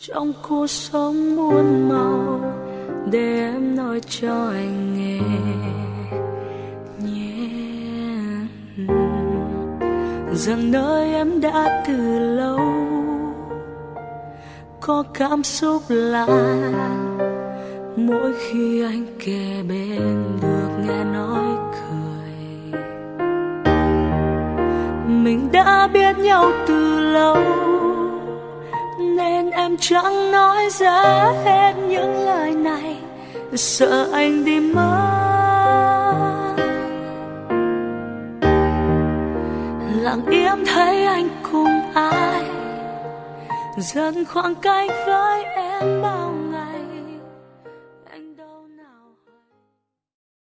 trong cuộc sống muôn màu để em nói cho anh nghe nhé. Rằng nơi em đã từ lâu có cảm xúc lạ mỗi khi anh kề bên được nghe nói cười. Mình đã biết nhau từ lâu nên em chẳng nói ra hết những lời này, sợ anh đi mất. Lặng im thấy anh cùng ai dần khoảng cách với em bao